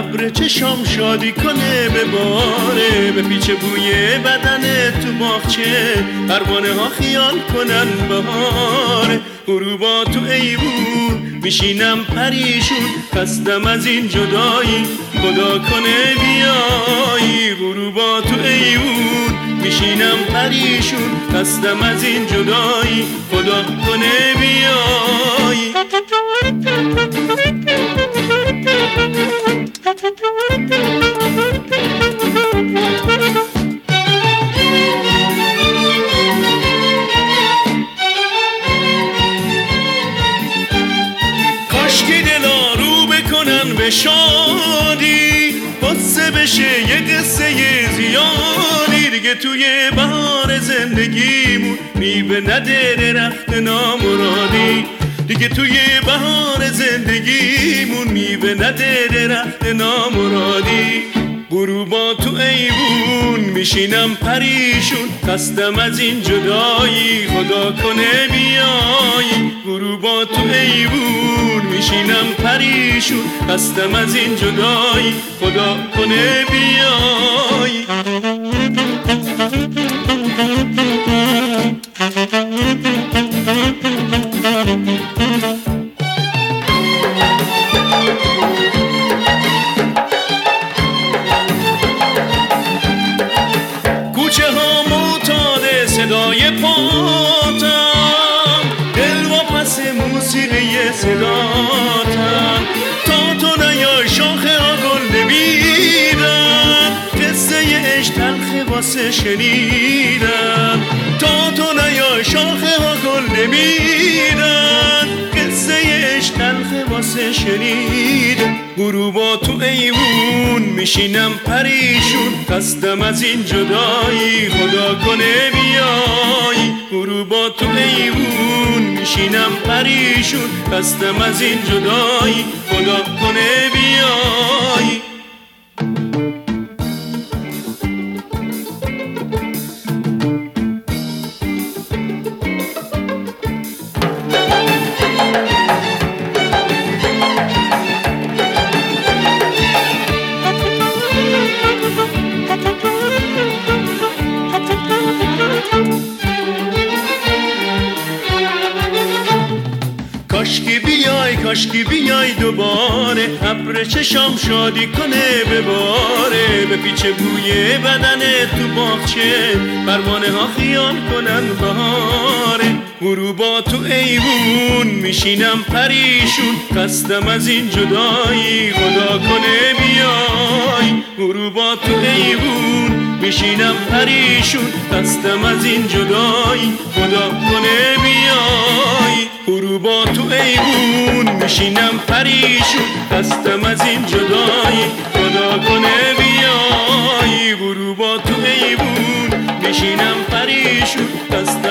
ابر چشام شادی کنه بباره، به پیچ بوی بدن تو باغچه پروانه ها خیال کنن بهاره. غروبا تو ایوون میشینم پریشون، خستم از این جدایی خدا کنه بیایی. غروبا تو ایوون میشینم پریشون، خستم از این جدایی خدا کنه بیایی. کاشکی دلا رو بکنن به شادی، قصه بشه یه قصه زیادی. دیگه توی بهار زندگیمون میوه نده درخت نامرادی، دیگه توی بهار زندگیمون میوه نده درخت نامرادی. غروبا تو ایوون میشینم پریشون، خستم از این جدایی خدا کنه بیایی. غروبا تو ایوون میشینم پریشون، خستم از این جدایی خدا کنه بیایی. کوچه ها معتاد صدای پاتم، دل و پس موسیقی صداتم. تا تو نیای شاخه ها گل نمیدم، قصه عشق تلخ واسه شنیدم. تا تو نیای شاخه ها گل نمیدم، قصه عشق تلخ واسه شنیدم. غروبا تو ایوون میشینم پریشون، خستم از این جدایی خدا کنه بیایی. غروبا تو ایوون میشینم پریشون، خستم از این جدایی خدا کنه بیایی. کاشکی بیای دوباره، ابر چشام شادی کنه بباره. به پیچ بوی بدن تو باغچه پروانه ها خیال کنن بهاره. غروبا تو ایوون میشینم پریشون، خستم از این جدایی خدا کنه بیای. غروبا تو ایوون میشینم پریشون، خستم از این جدایی خدا کنه بیای. غروبا تو ایوون میشینم پریشون، خستم از این جدایی خدا کنه بیای. غروبا تو ایوون میشینم پریشون، خستم